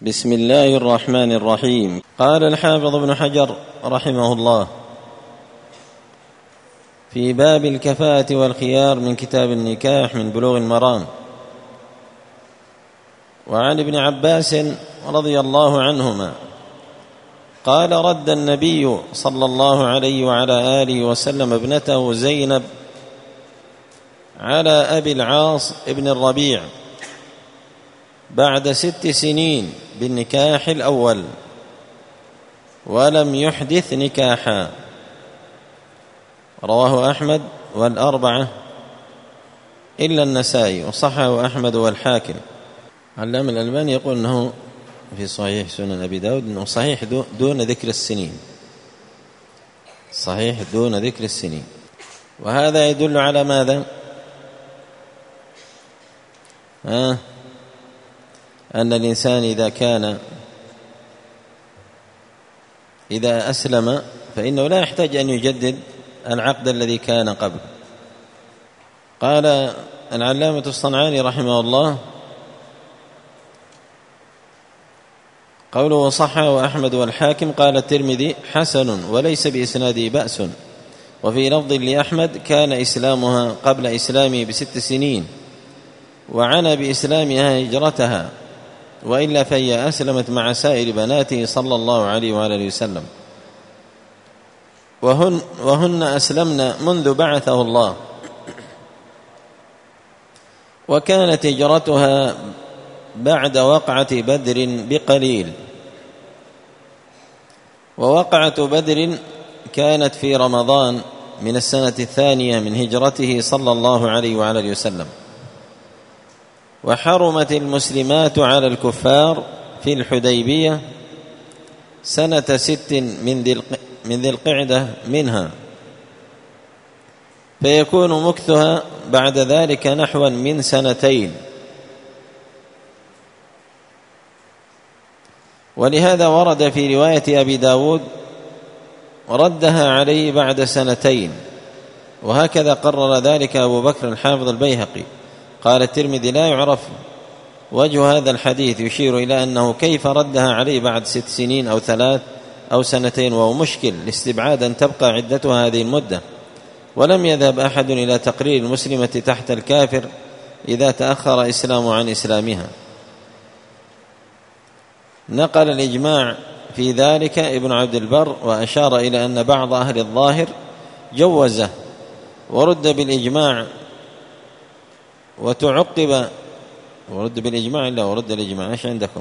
بسم الله الرحمن الرحيم. قال الحافظ ابن حجر رحمه الله في باب الكفاءة والخيار من كتاب النكاح من بلوغ المرام: وعن ابن عباس رضي الله عنهما قال: رد النبي صلى الله عليه وعلى آله وسلم ابنته زينب على أبي العاص ابن الربيع بعد 6 سنين بالنكاح الأول، ولم يحدث نكاحا. رواه أحمد والأربعة إلا النسائي، وصححه أحمد والحاكم. علامة الألباني يقول أنه في صحيح سنن أبي داود أنه صحيح دون ذكر السنين، صحيح دون ذكر السنين. وهذا يدل على ماذا؟ أن الإنسان إذا أسلم فإنه لا يحتاج أن يجدد العقد الذي كان قبل. قال العلامة الصنعاني رحمه الله: قوله وصححه أحمد والحاكم. قال الترمذي: حسن وليس بإسناده بأس. وفي لفظ لأحمد: كان إسلامها قبل إسلامه ب6 سنين، وعنى بإسلامها هجرتها، وإلا فهي أسلمت مع سائر بناته صلى الله عليه وآله وسلم، وهن أسلمن منذ بعثه الله، وكانت هجرتها بعد وقعة بدر بقليل، ووقعة بدر كانت في رمضان من السنة 2 من هجرته صلى الله عليه وآله وسلم. وحرمت المسلمات على الكفار في الحديبية سنة 6 من ذي القعدة منها، فيكون مكثها بعد ذلك نحوا من 2. ولهذا ورد في رواية أبي داود: ردها عليه بعد 2. وهكذا قرر ذلك أبو بكر الحافظ البيهقي. قال الترمذي: لا يعرف وجه هذا الحديث، يشير إلى أنه كيف ردها عليه بعد 6 سنين أو 3 أو 2، وهو مشكل لاستبعاد أن تبقى عدتها هذه المدة. ولم يذهب أحد إلى تقرير المسلمة تحت الكافر إذا تأخر إسلامه عن إسلامها. نقل الإجماع في ذلك ابن عبد البر، وأشار إلى أن بعض أهل الظاهر جوزه ورد بالإجماع وتعقب. ورد بالإجماع إلا ورد الإجماع إيش عندكم؟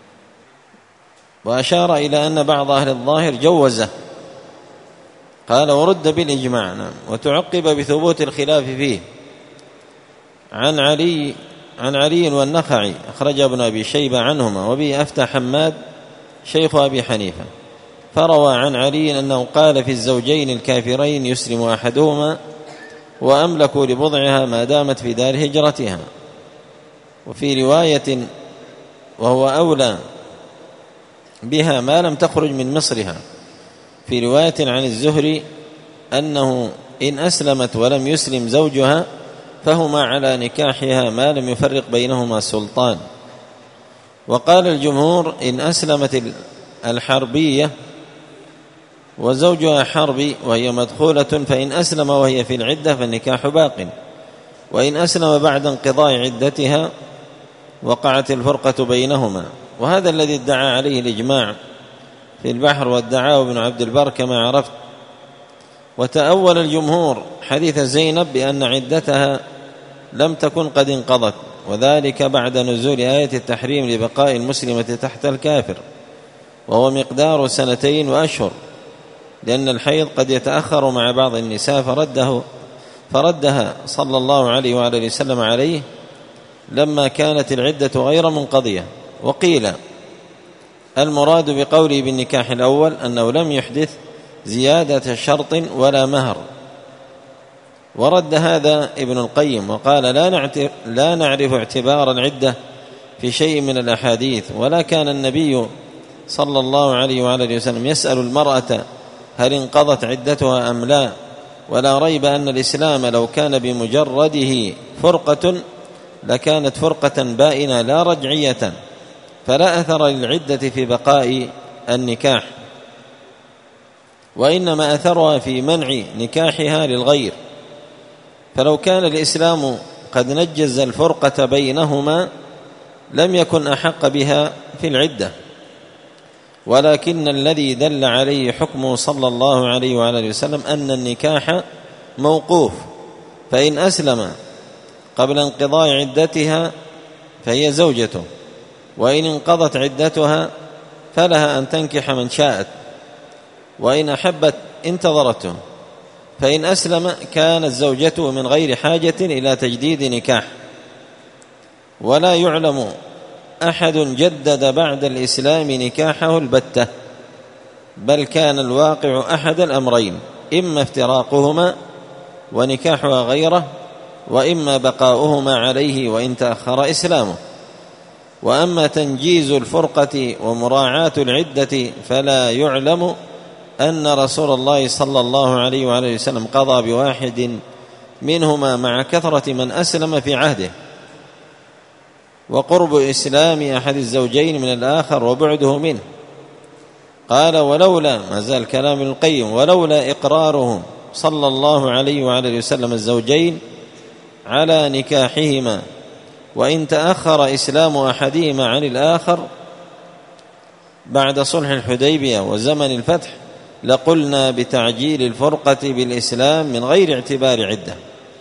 وأشار إلى أن بعض أهل الظاهر جوزه، قال ورد بالإجماع، نعم، وتعقب بثبوت الخلاف فيه. عن علي والنخعي أخرج ابن أبي شيبة عنهما، وبه أفتى حماد شيخ أبي حنيفة، فروى عن علي أنه قال في الزوجين الكافرين: يسلم أحدهما وأملك لبضعها ما دامت في دار هجرتها. وفي رواية: وهو أولى بها ما لم تخرج من مصرها. في رواية عن الزهري أنه إن أسلمت ولم يسلم زوجها فهما على نكاحها ما لم يفرق بينهما سلطان. وقال الجمهور: إن أسلمت الحربية وزوجها حربي وهي مدخولة، فإن أسلم وهي في العدة فالنكاح باق، وإن أسلم بعد انقضاء عدتها وقعت الفرقة بينهما. وهذا الذي ادعى عليه الإجماع في البحر، وادعاه ابن عبد البر كما عرفت. وتأول الجمهور حديث زينب بأن عدتها لم تكن قد انقضت، وذلك بعد نزول آية التحريم لبقاء المسلمة تحت الكافر، وهو مقدار 2 وأشهر، لأن الحيض قد يتأخر مع بعض النساء، فردها صلى الله عليه وآله وسلم عليه لما كانت العدة غير منقضية. وقيل المراد بقوله بالنكاح الأول أنه لم يحدث زيادة شرط ولا مهر. ورد هذا ابن القيم وقال: لا نعرف اعتبار العدة في شيء من الأحاديث، ولا كان النبي صلى الله عليه وآله وسلم يسأل المرأة هل انقضت عدتها أم لا. ولا ريب أن الإسلام لو كان بمجرده فرقة لكانت فرقة بائنة لا رجعية، فلا أثر للعدة في بقاء النكاح، وإنما أثرها في منع نكاحها للغير. فلو كان الإسلام قد نجز الفرقة بينهما لم يكن أحق بها في العدة، ولكن الذي دل عليه حكمه صلى الله عليه وآله وسلم أن النكاح موقوف، فإن أسلم قبل انقضاء عدتها فهي زوجته، وإن انقضت عدتها فلها أن تنكح من شاءت، وإن أحبت انتظرته، فإن أسلم كانت زوجته من غير حاجة إلى تجديد نكاح. ولا يعلم أحد جدد بعد الإسلام نكاحه البتة، بل كان الواقع أحد الأمرين: إما افتراقهما ونكاحها غيره، وإما بقاؤهما عليه وإن تأخر إسلامه. وأما تنجيز الفرقة ومراعاة العدة فلا يعلم أن رسول الله صلى الله عليه وآله وسلم قضى بواحد منهما مع كثرة من أسلم في عهده، وقرب إسلام أحد الزوجين من الآخر وبعده منه. قال: ولولا، ما زال كلام ابن القيم، ولولا إقرارهم صلى الله عليه وآله وسلم الزوجين على نكاحهما، وإن تأخر إسلام أحدهما عن الآخر بعد صلح الحديبية وزمن الفتح لقلنا بتعجيل الفرقة بالإسلام من غير اعتبار عدة.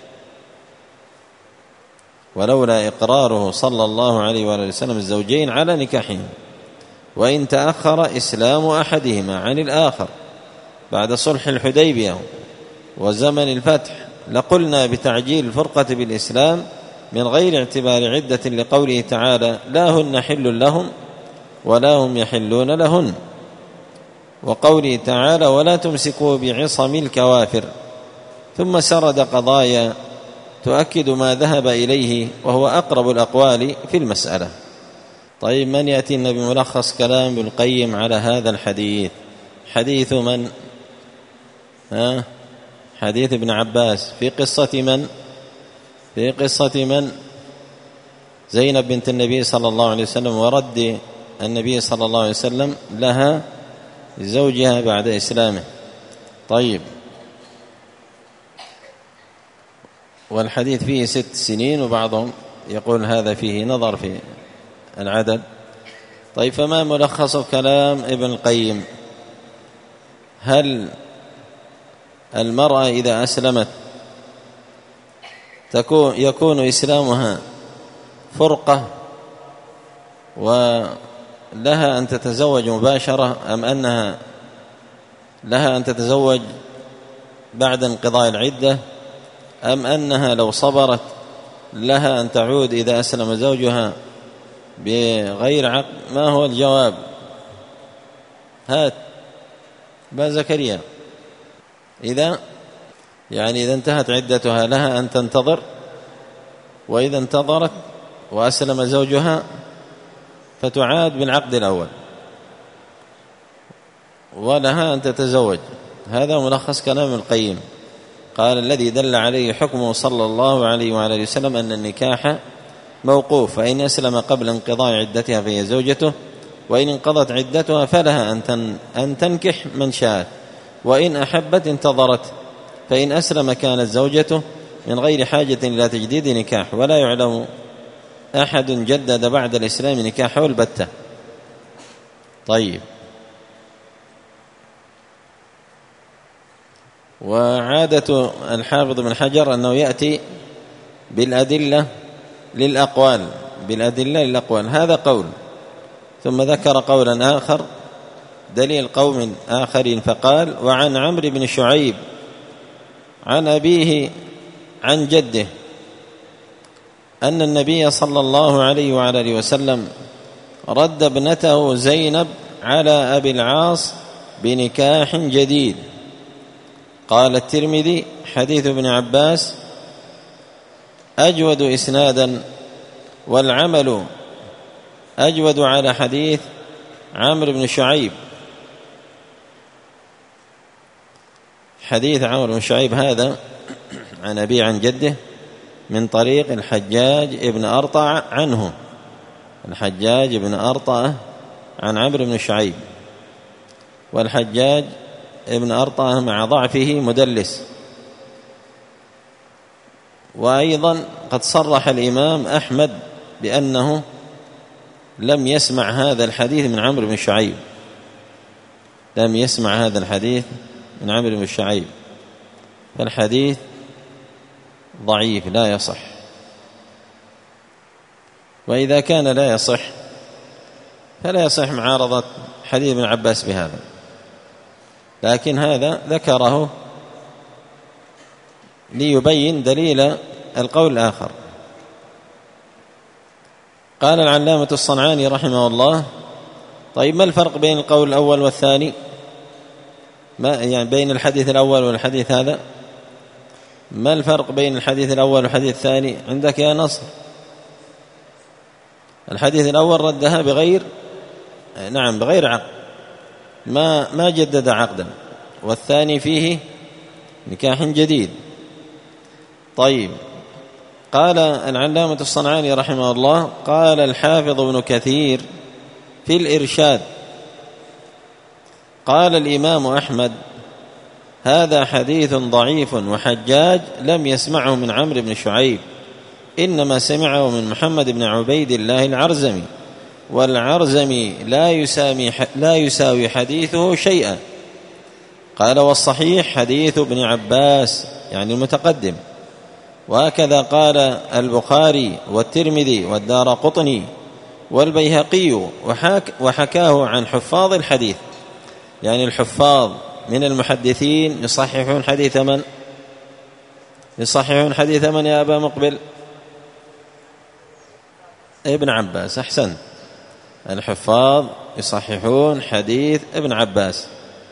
ولولا إقراره صلى الله عليه وآله وسلم الزوجين على نكاحهم، وإن تأخر إسلام أحدهما عن الآخر بعد صلح الحديبية وزمن الفتح لقلنا بتعجيل الفرقة بالإسلام من غير اعتبار عدة، لقوله تعالى: لا هن حل لهم ولا هم يحلون لهن، وقوله تعالى: ولا تمسكوا بعصم الكوافر. ثم سرد قضايا تؤكد ما ذهب إليه وهو أقرب الأقوال في المسألة. طيب، من يأتينا بملخص كلام ابن القيم على هذا الحديث؟ حديث من؟ حديث ابن عباس في قصة من؟ في قصة من؟ زينب بنت النبي صلى الله عليه وسلم، ورد النبي صلى الله عليه وسلم لها زوجها بعد إسلامه. طيب، والحديث فيه 6 سنين، وبعضهم يقول هذا فيه نظر في العدد. طيب، فما ملخص كلام ابن القيم؟ هل المرأة إذا أسلمت يكون إسلامها فرقة ولها أن تتزوج مباشرة، أم أنها لها أن تتزوج بعد انقضاء العدة، أم أنها لو صبرت لها أن تعود إذا أسلم زوجها بغير عقد؟ ما هو الجواب؟ هات با زكريا. إذا انتهت عدتها لها أن تنتظر، وإذا انتظرت وأسلم زوجها فتعاد بالعقد الأول، ولها أن تتزوج. هذا ملخص كلام القيم. قال: الذي دل عليه حكمه صلى الله عليه وآله وسلم أن النكاح موقوف، فإن أسلم قبل انقضاء عدتها فهي زوجته، وإن انقضت عدتها فلها أن تنكح من شاءت، وإن أحبت انتظرت، فإن أسلم كانت زوجته من غير حاجة إلى تجديد نكاح. ولا يعلم أحد جدد بعد الإسلام نكاحه البتة. طيب، وعادة الحافظ بن حجر أنه يأتي بالأدلة للأقوال. هذا قول، ثم ذكر قولا آخر دليل قوم آخرين، فقال: وعن عمرو بن شعيب عن أبيه عن جده أن النبي صلى الله عليه وعلى آله وسلم رد ابنته زينب على أبي العاص بنكاح جديد. قال الترمذي: حديث ابن عباس أجود إسنادا، والعمل أجود على حديث عمرو بن شعيب. حديث عمرو بن شعيب هذا عن أبي عن جده من طريق الحجاج ابن أرطع عنه، الحجاج بن أرطأة عن عمرو بن شعيب، والحجاج ابن أرطأة مع ضعفه مدلس. وأيضا قد صرح الإمام أحمد بأنه لم يسمع هذا الحديث من عمرو بن شعيب، لم يسمع هذا الحديث من عمرو بن شعيب، فالحديث ضعيف لا يصح. وإذا كان لا يصح فلا يصح معارضة حديث ابن عباس بهذا، لكن هذا ذكره ليبين دليل القول الآخر. قال العلامة الصنعاني رحمه الله: طيب ما الفرق بين القول الأول والثاني؟ ما يعني بين الحديث الأول والحديث هذا؟ ما الفرق بين الحديث الأول والحديث الثاني عندك يا نصر؟ الحديث الأول ردها بغير عقد، ما جدد عقدا، والثاني فيه نكاح جديد. طيب، قال العلامة الصنعاني رحمه الله: قال الحافظ ابن كثير في الإرشاد: قال الإمام أحمد: هذا حديث ضعيف، وحجاج لم يسمعه من عمرو بن شعيب، إنما سمعه من محمد بن عبيد الله العرزمي، والعرزمي لا يساوي حديثه شيئا. قال: والصحيح حديث ابن عباس يعني المتقدم. وهكذا قال البخاري والترمذي والدارقطني والبيهقي، وحكاه عن حفاظ الحديث، يعني الحفاظ من المحدثين يصححون حديث من؟ يصححون حديث من يا أبا مقبل؟ ابن عباس. أحسن، الحفاظ يصححون حديث ابن عباس،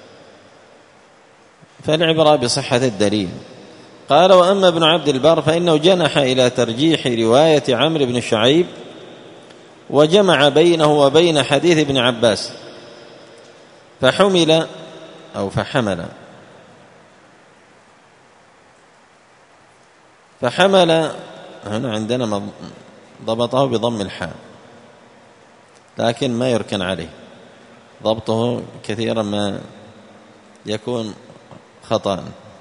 فالعبرة بصحة الدليل. قال: وأما ابن عبد البر فإنه جنح إلى ترجيح رواية عمرو بن شعيب، وجمع بينه وبين حديث ابن عباس، فحمل هنا عندنا ضبطه بضم الحاء، لكن ما يركن عليه، ضبطه كثيرا ما يكون خطأ.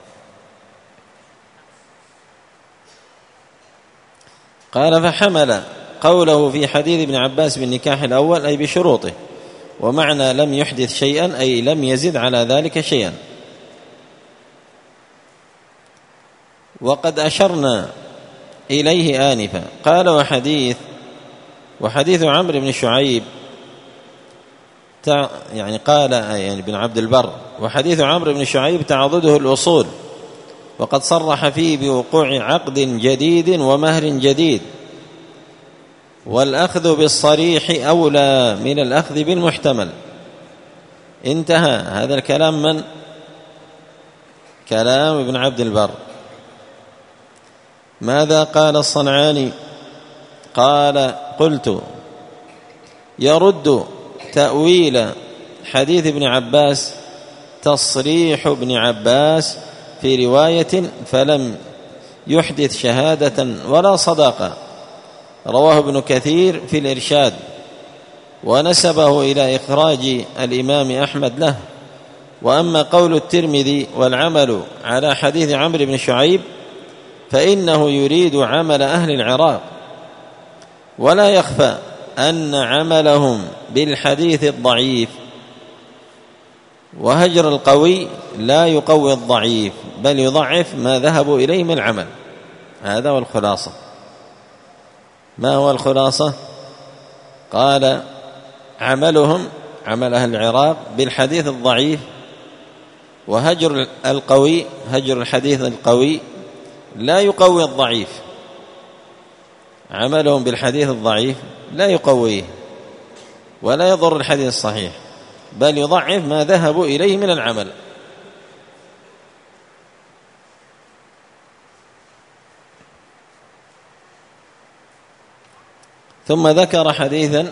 قال: فحمل قوله في حديث ابن عباس بالنكاح الأول أي بشروطه، ومعنى لم يحدث شيئا أي لم يزد على ذلك شيئا. وقد أشرنا إليه آنفا. قال: وحديث عمرو بن شعيب قال ابن عبد البر: وحديث عمرو بن شعيب تعضده الأصول، وقد صرح فيه بوقوع عقد جديد ومهر جديد، والأخذ بالصريح أولى من الأخذ بالمحتمل. انتهى. هذا الكلام من؟ كلام ابن عبد البر. ماذا قال الصنعاني؟ قال: قلت: يرد تأويل حديث ابن عباس تصريح ابن عباس في رواية فلم يحدث شهادة ولا صداقة، رواه ابن كثير في الإرشاد، ونسبه إلى إخراج الإمام أحمد له. وأما قول الترمذي والعمل على حديث عمرو بن شعيب فإنه يريد عمل أهل العراق، ولا يخفى أن عملهم بالحديث الضعيف وهجر القوي لا يقوي الضعيف، بل يضعف ما ذهبوا إليه من العمل. هذا هو الخلاصة. ما هو الخلاصة؟ قال: عملهم عمل أهل العراق بالحديث الضعيف، وهجر القوي هجر الحديث القوي لا يقوي الضعيف. عملهم بالحديث الضعيف لا يقويه ولا يضر الحديث الصحيح، بل يضعف ما ذهبوا إليه من العمل. ثم ذكر حديثا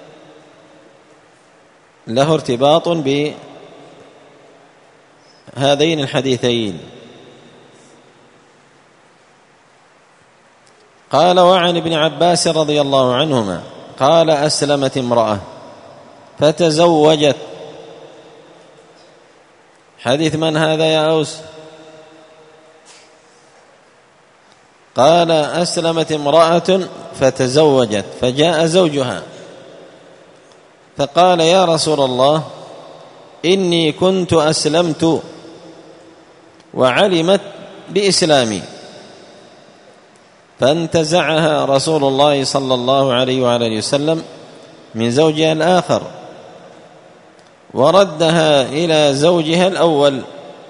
له ارتباط بهذين الحديثين. قال: وعن ابن عباس رضي الله عنهما قال أسلمت امرأة فتزوجت. حديث من هذا يا أوس؟ قال أسلمت امرأة فتزوجت فجاء زوجها فقال يا رسول الله إني كنت أسلمت وعلمت بإسلامي، فانتزعها رسول الله صلى الله عليه وآله وسلم من زوجها الآخر وردها إلى زوجها الأول.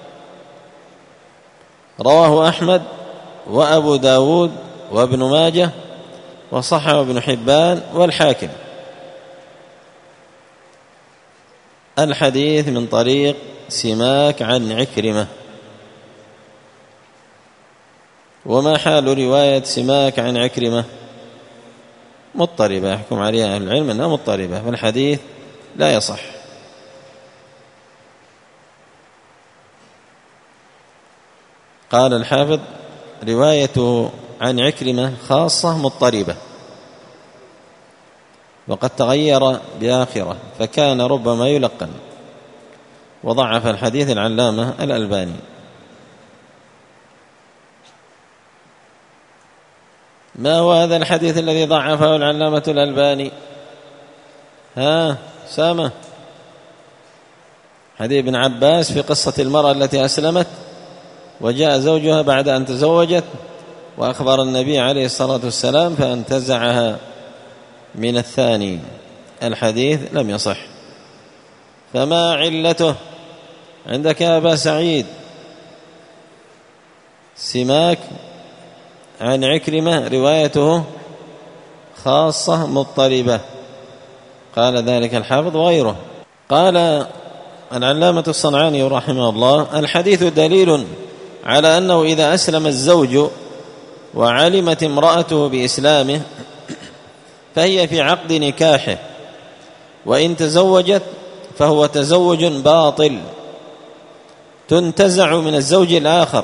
رواه أحمد وأبو داود وابن ماجه وصححه ابن حبان والحاكم. الحديث من طريق سماك عن عكرمة. وما حال رواية سماك عن عكرمة؟ مضطربة، يحكم عليها أهل العلم أنها مضطربة، فالحديث لا يصح. قال الحافظ روايته عن عكرمة خاصة مضطربة، وقد تغير بآخرة فكان ربما يلقن، وضعف الحديث العلامة الألباني. ما هو هذا الحديث الذي ضعفه العلامة الألباني؟ سامة، حديث ابن عباس في قصة المرأة التي أسلمت وجاء زوجها بعد أن تزوجت وأخبر النبي عليه الصلاة والسلام فانتزعها من الثاني. الحديث لم يصح. فما علته عندك يا أبا سعيد؟ سماك عن عكرمة روايته خاصة مضطربة، قال ذلك الحافظ وغيره. قال العلامة الصنعاني رحمه الله الحديث دليل على أنه إذا أسلم الزوج وعلمت امرأته بإسلامه فهي في عقد نكاحه، وإن تزوجت فهو تزوج باطل تنتزع من الزوج الآخر.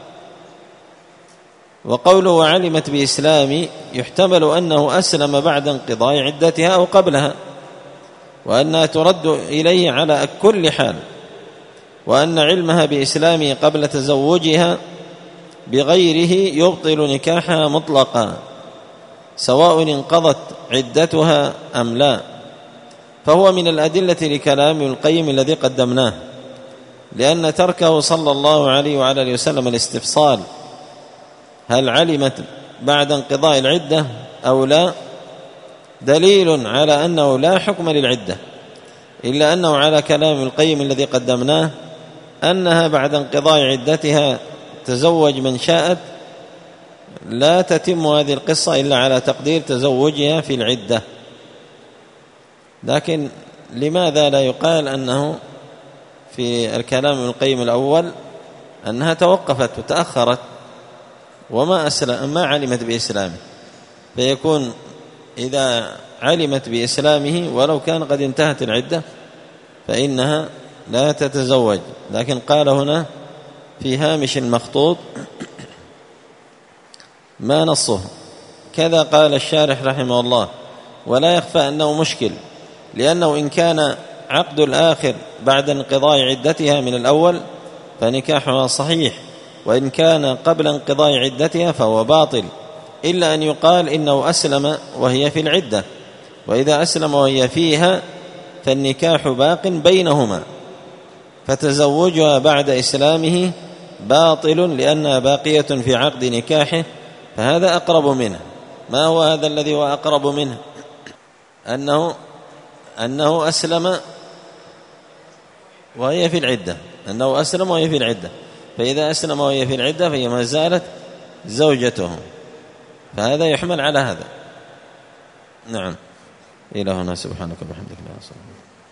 وقوله وعلمت بإسلامي يحتمل أنه أسلم بعد انقضاء عدتها أو قبلها، وأنها ترد إليه على كل حال، وأن علمها بإسلامه قبل تزوجها بغيره يبطل نكاحها مطلقا سواء انقضت عدتها أم لا. فهو من الأدلة لكلام ابن القيم الذي قدمناه، لأن تركه صلى الله عليه وعلى وسلم الاستفصال هل علمت بعد انقضاء العدة أو لا دليل على أنه لا حكم للعدة، إلا أنه على كلام ابن القيم الذي قدمناه أنها بعد انقضاء عدتها تزوج من شاءت، لا تتم هذه القصة إلا على تقدير تزوجها في العدة. لكن لماذا لا يقال أنه في الكلام ابن القيم الأول أنها توقفت وتأخرت وما علمت بإسلامه، فيكون إذا علمت بإسلامه ولو كان قد انتهت العدة فإنها لا تتزوج. لكن قال هنا في هامش المخطوط ما نصه كذا. قال الشارح رحمه الله ولا يخفى أنه مشكل، لأنه إن كان عقد الآخر بعد انقضاء عدتها من الأول فنكاحها صحيح، وإن كان قبل انقضاء عدتها فهو باطل، إلا أن يقال إنه أسلم وهي في العدة، وإذا أسلم وهي فيها فالنكاح باق بينهما، فتزوجها بعد إسلامه باطل لأنها باقية في عقد نكاحه، فهذا أقرب منه. ما هو هذا الذي هو أقرب منه؟ أنه أسلم وهي في العدة، أنه أسلم وهي في العدة، فإذا أسلم وهي في العدة فهي ما زالت زوجته، فهذا يحمل على هذا. نعم. إلى هنا سبحانك وبحمدك لا إله إلا أنت.